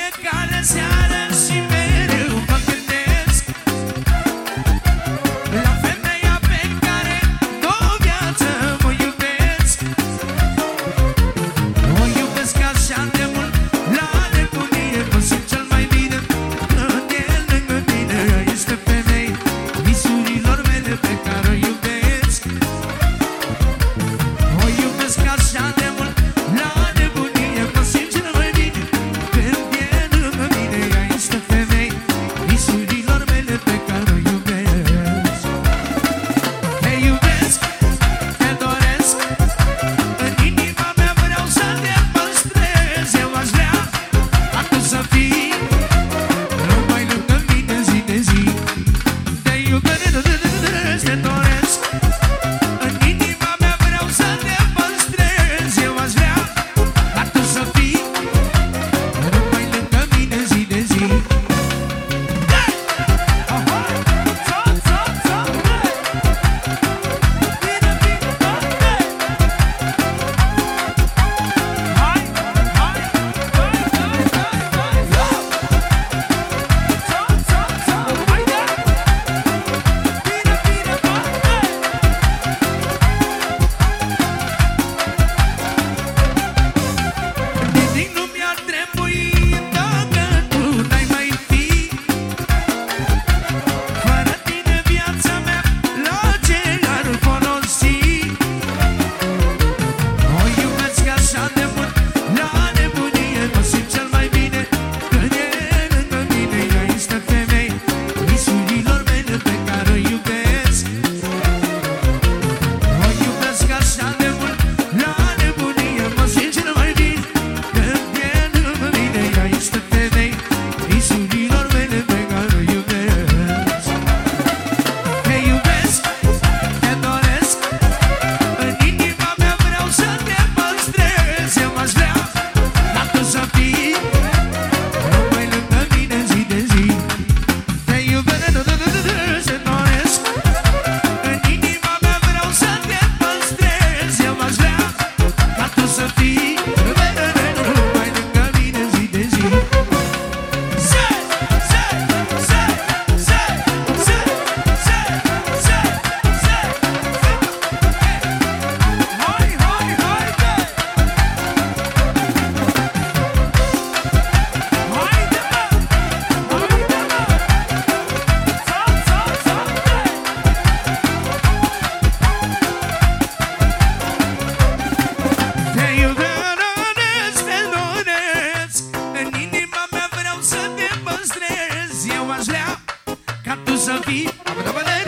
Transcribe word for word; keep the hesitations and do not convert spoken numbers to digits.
fiecare seară și mereu mă gândesc la femeia pe care de-o viață mă iubesc. O iubesc așa de mult, la nebunie, mă simt cel mai bine când e lângă mine. Este femeia visurilor mele pe care o iubesc. O iubesc așa de mult, la nebunie, mă simt cel mai bine când e lângă mine. Ea este femeia visurilor mele pe care o iubesc. Te iubesc, te doresc, în inima mea vreau să te păstrez. Eu aș vrea ca tu să fii numai lângă mine zi de zi. Te iubesc, te doresc, în inima mea vreau să te păstrez. Eu aș vrea ca tu să fii numai lângă mine zi de zi. Nimic nu mi-ar trebui dacă tu n-ai mai fi. Fără tine viața mea la ce ar folosi? O iubesc așa de mult, la nebunie, mă simt cel mai bine când e lângă mine. Ea este femeia visurilor mele pe care o iubesc. O iubesc așa de mult, la nebunie, mă simt cel mai bine când e lângă mine. Ea este femeia visurilor mele pe care o iubesc. Te iubesc, te doresc, în inima mea vreau să te păstrez. Eu aș vrea ca tu să fii numai lângă mine zi de zi. Te iubesc, te doresc, în inima mea vreau să te păstrez. Eu aș vrea ca tu să fii numai lângă mine zi de zi. Se, se, se, se, se, se, se, se, hai, hai, hai, haide, mă, haide, mă, sa, sa, sa, te iubesc, te doresc, în inima mea vreau să te păstrez. Eu aș vrea ca tu să fii